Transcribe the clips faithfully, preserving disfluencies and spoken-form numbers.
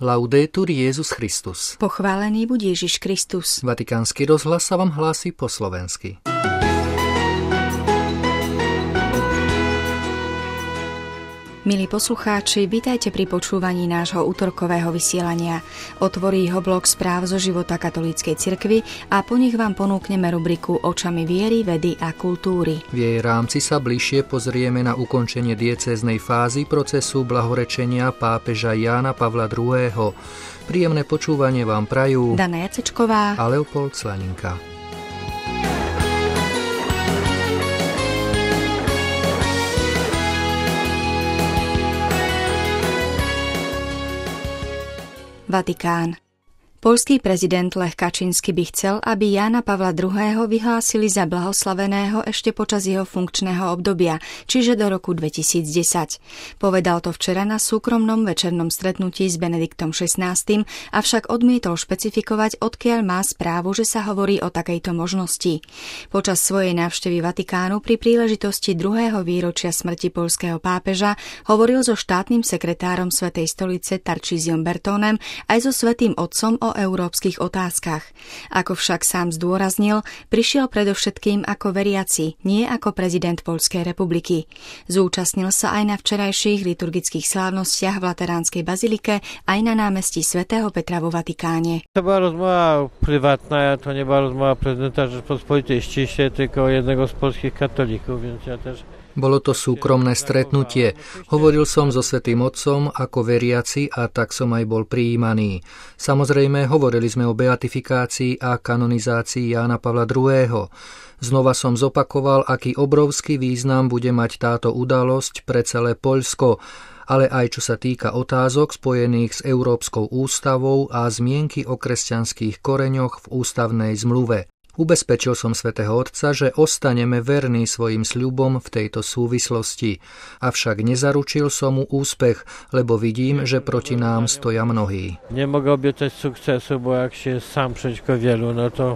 Laudetur Jesus Christus. Pochválený buď Ježiš Kristus. Vatikánsky rozhlas sa vám hlási po slovensky. Milí poslucháči, vitajte pri počúvaní nášho útorkového vysielania. Otvorí ho blok správ zo života katolíckej cirkvi a po nich vám ponúkneme rubriku Očami viery, vedy a kultúry. V jej rámci sa bližšie pozrieme na ukončenie diecéznej fázy procesu blahorečenia pápeža Jána Pavla druhého. Príjemné počúvanie vám prajú Dana Jacečková a Leopold Slaninka. Vatikán. Poľský prezident Lech Kačínsky by chcel, aby Jána Pavla druhého. vyhlásili za blahoslaveného ešte počas jeho funkčného obdobia, čiže do roku dvetisícdesať. Povedal to včera na súkromnom večernom stretnutí s Benediktom šestnásty. avšak odmietol špecifikovať, odkiaľ má správu, že sa hovorí o takejto možnosti. Počas svojej návštevy Vatikánu pri príležitosti druhého výročia smrti poľského pápeža hovoril so štátnym sekretárom Svätej stolice Tarcísiom Bertónem aj so Svätým otcom o európskych otázkach. Ako však sám zdôraznil, prišiel predovšetkým ako veriaci, nie ako prezident Poľskej republiky. Zúčastnil sa aj na včerajších liturgických slávnostiach v Lateránskej bazilike aj na námestí svätého Petra vo Vatikáne. To bola rozmowa prywatna, to nie była rozmowa prezydenta Rzeczpospolitej ściśle, tylko jednego z polskich katolików, więc ja też... Bolo to súkromné stretnutie. Hovoril som so Svätým Otcom ako veriaci a tak som aj bol prijímaný. Samozrejme, hovorili sme o beatifikácii a kanonizácii Jána Pavla druhého. Znova som zopakoval, aký obrovský význam bude mať táto udalosť pre celé Poľsko, ale aj čo sa týka otázok spojených s Európskou ústavou a zmienky o kresťanských koreňoch v ústavnej zmluve. Ubezpečil som svätého Otca, že ostaneme verní svojim sľubom v tejto súvislosti. Avšak nezaručil som mu úspech, lebo vidím, že proti nám stoja mnohí. Nemôžem obiecať sukcesu, bo ak się sám przeciwko wielu, no to...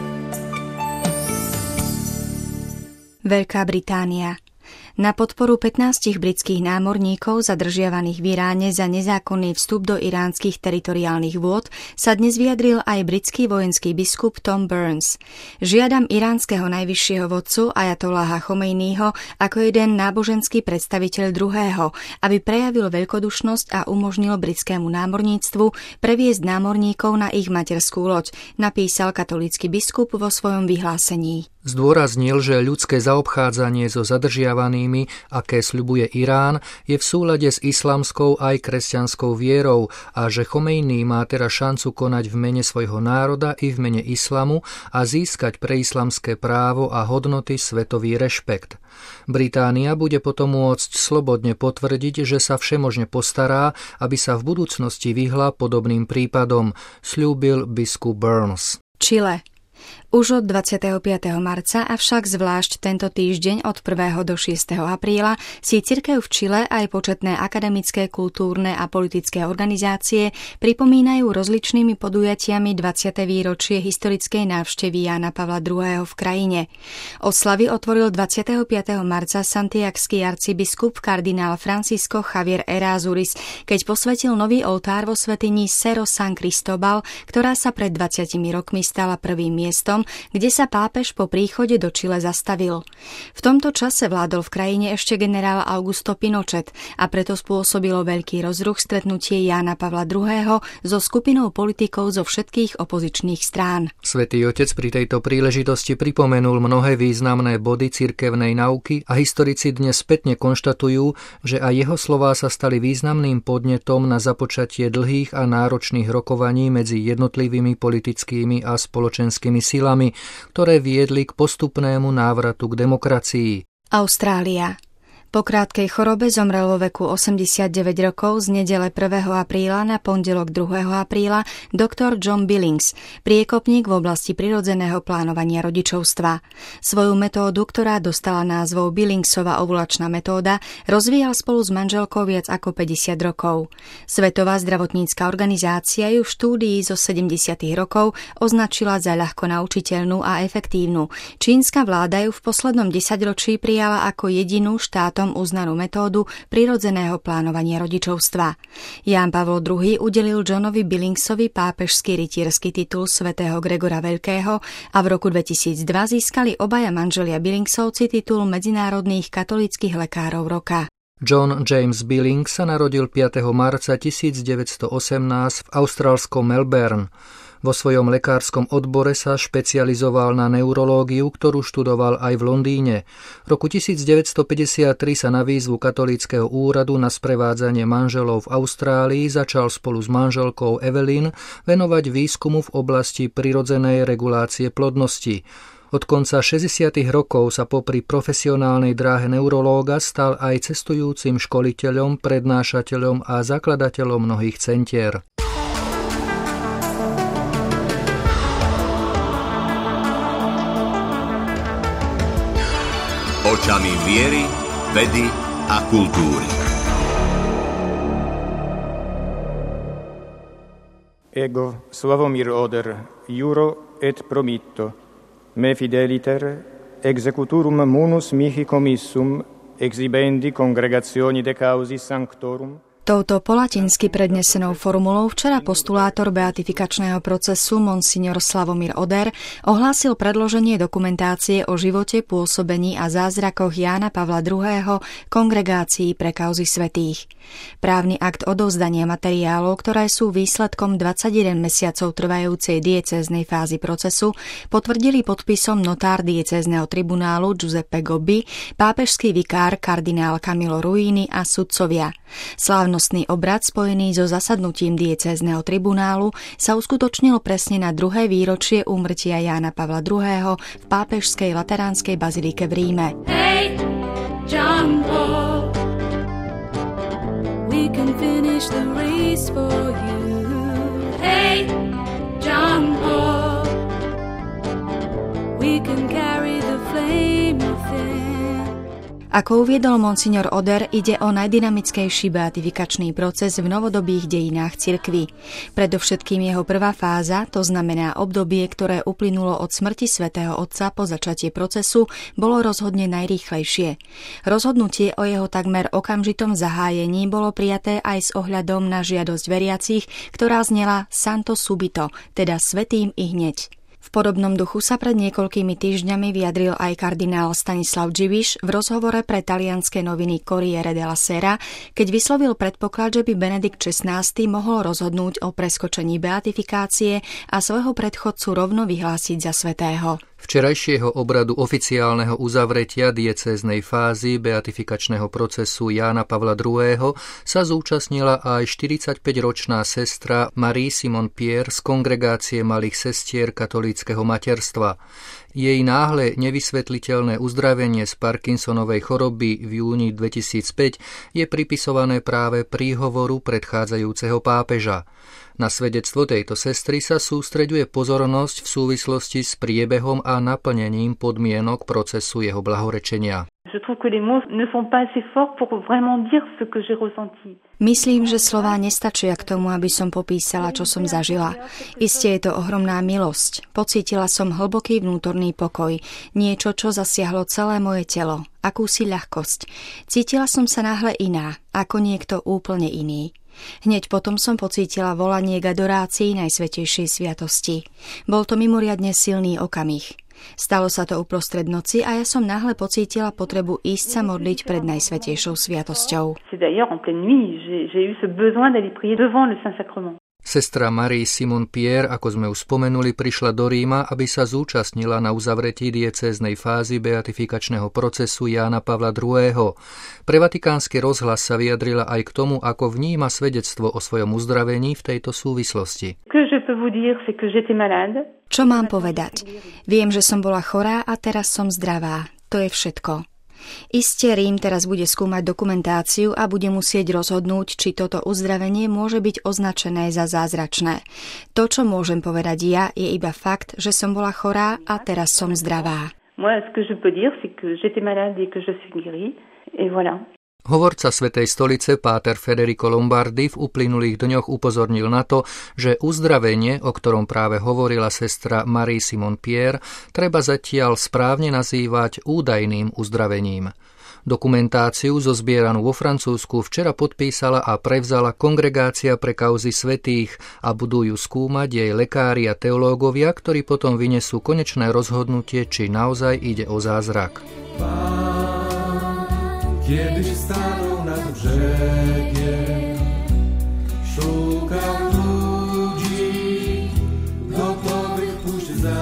Veľká Británia. Na podporu pätnástich britských námorníkov zadržiavaných v Iráne za nezákonný vstup do iránskych teritoriálnych vôd sa dnes vyjadril aj britský vojenský biskup Tom Burns. Žiadam iránskeho najvyššieho vodcu ajatolláha Chomejního ako jeden náboženský predstaviteľ druhého, aby prejavil veľkodušnosť a umožnil britskému námorníctvu previesť námorníkov na ich materskú loď, napísal katolícky biskup vo svojom vyhlásení. Zdôraznil, že ľudské zaobchádzanie so zadržiavanými, aké sľubuje Irán, je v súlade s islamskou aj kresťanskou vierou a že Chomejný má teraz šancu konať v mene svojho národa i v mene islamu a získať pre islamské právo a hodnoty svetový rešpekt. Británia bude potom môcť slobodne potvrdiť, že sa všemožne postará, aby sa v budúcnosti vyhla podobným prípadom, sľúbil biskup Burns. Čile. Už od dvadsiateho piateho marca, avšak zvlášť tento týždeň od prvého do šiesteho apríla si cirkev v Čile aj početné akademické, kultúrne a politické organizácie pripomínajú rozličnými podujatiami dvadsiate výročie historickej návštevy Jána Pavla druhého. v krajine. Oslavy otvoril dvadsiateho piateho marca santiagský arcibiskup kardinál Francisco Javier Errázuriz, keď posvetil nový oltár vo svätyni Cerro San Cristóbal, ktorá sa pred dvadsiatimi rokmi stala prvým miestom, kde sa pápež po príchode do Čile zastavil. V tomto čase vládol v krajine ešte generál Augusto Pinochet a preto spôsobilo veľký rozruch stretnutie Jána Pavla druhého. so skupinou politikov zo všetkých opozičných strán. Svätý Otec pri tejto príležitosti pripomenul mnohé významné body cirkevnej nauky a historici dnes spätne konštatujú, že aj jeho slová sa stali významným podnetom na započatie dlhých a náročných rokovaní medzi jednotlivými politickými a spoločenskými silami, ktoré viedli k postupnému návratu k demokracii. Austrália. Po krátkej chorobe zomrel vo veku osemdesiatdeväť rokov z nedele prvého apríla na pondelok druhého apríla doktor John Billings, priekopník v oblasti prirodzeného plánovania rodičovstva. Svoju metódu, ktorá dostala názvov Billingsova ovulačná metóda, rozvíjal spolu s manželkou viac ako päťdesiat rokov. Svetová zdravotnícka organizácia ju v štúdii zo sedemdesiatych rokov označila za ľahko naučiteľnú a efektívnu. Čínska vláda ju v poslednom desaťročí prijala ako jedinú štátom svetom uznanú metódu prirodzeného plánovania rodičovstva. Ján Pavol druhý udelil Johnovi Billingsovi pápežský rytierský titul svätého Gregora Veľkého a v roku dvetisícdva získali obaja manželia Billingsovci titul medzinárodných katolíckych lekárov roka. John James Billings sa narodil piateho marca tisícdeväťstoosemnásť v austrálskom Melbourne. Vo svojom lekárskom odbore sa špecializoval na neurológiu, ktorú študoval aj v Londýne. V roku tisícdeväťstopäťdesiattri sa na výzvu katolíckeho úradu na sprevádzanie manželov v Austrálii začal spolu s manželkou Evelyn venovať výskumu v oblasti prirodzenej regulácie plodnosti. Od konca šesťdesiatych rokov sa popri profesionálnej dráhe neurológa stal aj cestujúcim školiteľom, prednášateľom a zakladateľom mnohých centier. Očami viery, vedy a kultúry. Ego Slavomir Oder, juro et promitto, me fideliter, executurum munus mihi commissum, exhibendi congregationi de causis sanctorum. Touto po latinsky prednesenou formulou včera postulátor beatifikačného procesu monsignor Slavomír Oder ohlásil predloženie dokumentácie o živote, pôsobení a zázrakoch Jána Pavla druhého. Kongregácii pre kauzy svätých. Právny akt odovzdania materiálov, ktoré sú výsledkom dvadsaťjeden mesiacov trvajúcej diecéznej fázy procesu, potvrdili podpisom notár diecézneho tribunálu Giuseppe Gobbi, pápežský vikár kardinál Camillo Ruini a sudcovia. Slávnostný obrad spojený so zasadnutím diecézneho tribunálu sa uskutočnil presne na druhé výročie úmrtia Jána Pavla druhého. v pápežskej lateránskej bazilike v Ríme. Hey, John Paul, we can finish the race for you. Hey, John Paul, we can carry the flame within. Ako uviedol monsignor Oder, ide o najdynamickejší beatifikačný proces v novodobých dejinách cirkvi. Predovšetkým jeho prvá fáza, to znamená obdobie, ktoré uplynulo od smrti svätého Otca po začatie procesu, bolo rozhodne najrýchlejšie. Rozhodnutie o jeho takmer okamžitom zahájení bolo prijaté aj s ohľadom na žiadosť veriacich, ktorá znela Santo subito, teda svätým i hneď. V podobnom duchu sa pred niekoľkými týždňami vyjadril aj kardinál Stanislav Dziwisz v rozhovore pre talianske noviny Corriere della Sera, keď vyslovil predpoklad, že by Benedikt šestnásty mohol rozhodnúť o preskočení beatifikácie a svojho predchodcu rovno vyhlásiť za svätého. Včerajšieho obradu oficiálneho uzavretia diecéznej fázy beatifikačného procesu Jána Pavla druhého. sa zúčastnila aj štyridsaťpäťročná sestra Marie Simon Pierre z kongregácie malých sestier katolíckeho materstva. Jej náhle nevysvetliteľné uzdravenie z Parkinsonovej choroby v júni dvetisícpäť je pripisované práve príhovoru predchádzajúceho pápeža. Na svedectvo tejto sestry sa sústreďuje pozornosť v súvislosti s priebehom a naplnením podmienok procesu jeho blahorečenia. Myslím, že slová nestačia k tomu, aby som popísala, čo som zažila. Isté je to ohromná milosť. Pocítila som hlboký vnútorný pokoj, niečo, čo zasiahlo celé moje telo, akúsi ľahkosť. Cítila som sa náhle iná, ako niekto úplne iný. Hneď potom som pocítila volanie k adorácii Najsvätejšej sviatosti. Bol to mimoriadne silný okamih. Stalo sa to uprostred noci a ja som náhle pocítila potrebu ísť sa modliť pred Najsvätejšou sviatosťou. Sestra Marie Simon Pierre, ako sme už spomenuli, prišla do Ríma, aby sa zúčastnila na uzavretí diecéznej fázy beatifikačného procesu Jána Pavla druhého. Pre Vatikánsky rozhlas sa vyjadrila aj k tomu, ako vníma svedectvo o svojom uzdravení v tejto súvislosti. Čo mám povedať? Viem, že som bola chorá a teraz som zdravá. To je všetko. Isté Rím teraz bude skúmať dokumentáciu a bude musieť rozhodnúť, či toto uzdravenie môže byť označené za zázračné. To, čo môžem povedať ja, je iba fakt, že som bola chorá a teraz som zdravá. Hovorca Svätej stolice páter Federico Lombardi v uplynulých dňoch upozornil na to, že uzdravenie, o ktorom práve hovorila sestra Marie Simon Pierre, treba zatiaľ správne nazývať údajným uzdravením. Dokumentáciu zozbieranú vo Francúzsku včera podpísala a prevzala Kongregácia pre kauzy svätých a budú ju skúmať jej lekári a teológovia, ktorí potom vynesú konečné rozhodnutie, či naozaj ide o zázrak. Kiedyś stanął nad brzegiem, szukał ludzi, gotowych pójść za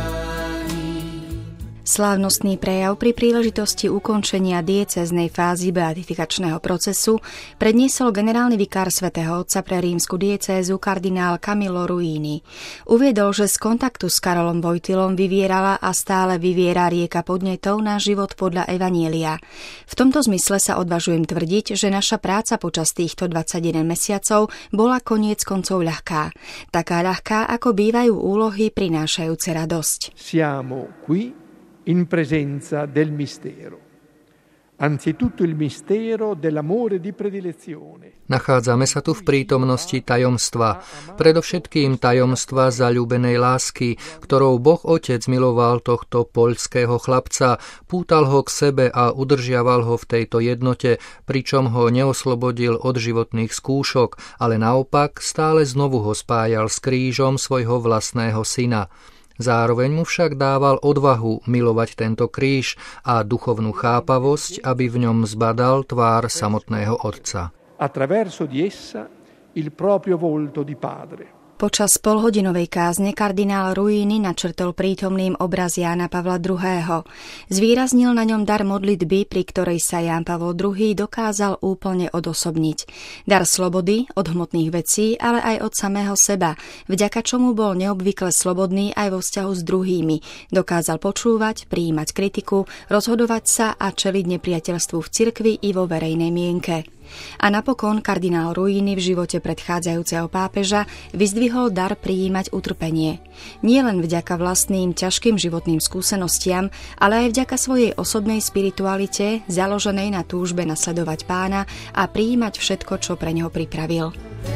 ním. Slávnostný prejav pri príležitosti ukončenia diecéznej fázy beatifikačného procesu predniesol generálny vikár svätého Otca pre rímsku diecézu kardinál Camillo Ruini. Uviedol, že z kontaktu s Karolom Wojtylom vyvierala a stále vyviera rieka podnetov na život podľa Evanielia. V tomto zmysle sa odvažujem tvrdiť, že naša práca počas týchto dvadsaťjeden mesiacov bola koniec koncov ľahká. Taká ľahká, ako bývajú úlohy prinášajúce radosť. Siamo qui in presenza del mistero. Anzitutto il mistero dell'amore di predilezione. Nachádzame sa tu v prítomnosti tajomstva, predovšetkým tajomstva zaľúbenej lásky, ktorou Boh Otec miloval tohto poľského chlapca, pútal ho k sebe a udržiaval ho v tejto jednote, pričom ho neoslobodil od životných skúšok, ale naopak stále znovu ho spájal s krížom svojho vlastného syna. Zároveň mu však dával odvahu milovať tento kríž a duchovnú chápavosť, aby v ňom zbadal tvár samotného Otca. Attraverso di essa il proprio volto di padre. Počas polhodinovej kázne kardinál Ruini načrtol prítomným obraz Jána Pavla druhého. Zvýraznil na ňom dar modlitby, pri ktorej sa Ján Pavol druhý dokázal úplne odosobniť. Dar slobody od hmotných vecí, ale aj od samého seba, vďaka čomu bol neobvykle slobodný aj vo vzťahu s druhými. Dokázal počúvať, prijímať kritiku, rozhodovať sa a čeliť nepriateľstvu v cirkvi i vo verejnej mienke. A napokon kardinál Ruini v živote predchádzajúceho pápeža vyzdvihol dar prijímať utrpenie. Nie len vďaka vlastným ťažkým životným skúsenostiam, ale aj vďaka svojej osobnej spiritualite, založenej na túžbe nasledovať Pána a prijímať všetko, čo pre neho pripravil.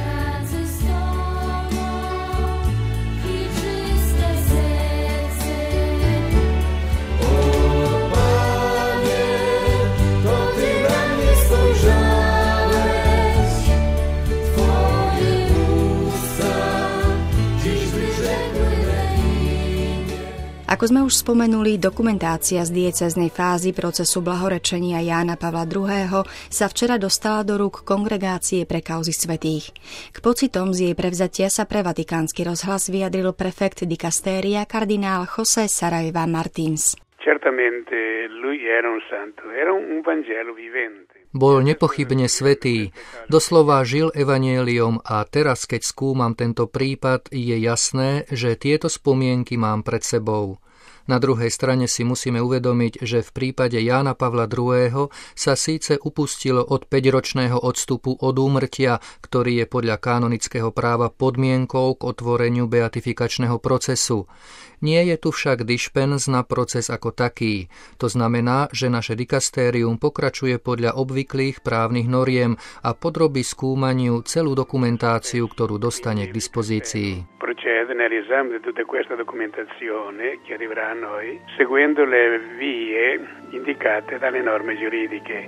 Ako sme už spomenuli, dokumentácia z diecéznej fázy procesu blahorečenia Jána Pavla druhého. sa včera dostala do rúk Kongregácie pre kauzy svätých. K pocitom z jej prevzatia sa pre Vatikánsky rozhlas vyjadril prefekt dikastéria kardinál José Saraiva Martins. Certamente lui era un santo, era un vangelo vivente. Bol nepochybne svätý, doslova žil evanjeliom a teraz, keď skúmam tento prípad, je jasné, že tieto spomienky mám pred sebou. Na druhej strane si musíme uvedomiť, že v prípade Jána Pavla druhého. sa síce upustilo od päťročného odstupu od úmrtia, ktorý je podľa kanonického práva podmienkou k otvoreniu beatifikačného procesu. Nie je tu však dišpens na proces ako taký. To znamená, že naše dikastérium pokračuje podľa obvyklých právnych noriem a podrobí skúmaniu celú dokumentáciu, ktorú dostane k dispozícii. Procede nell'esame di tutta questa documentazione che arriverà a noi, seguendo le vie indicate dalle norme giuridiche.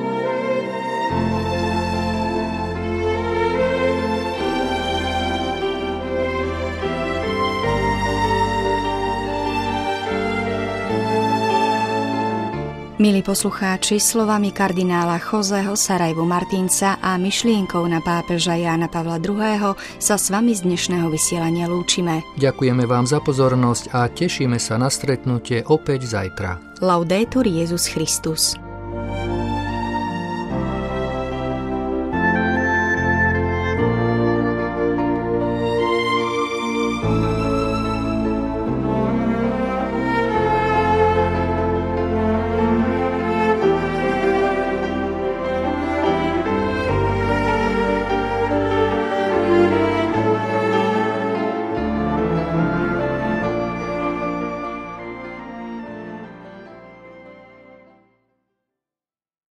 Milí poslucháči, slovami kardinála Josého Saraivu Martinsa a myšlienkou na pápeža Jána Pavla druhého. sa s vami z dnešného vysielania lúčime. Ďakujeme vám za pozornosť a tešíme sa na stretnutie opäť zajtra. Laudetur Jesus Christus.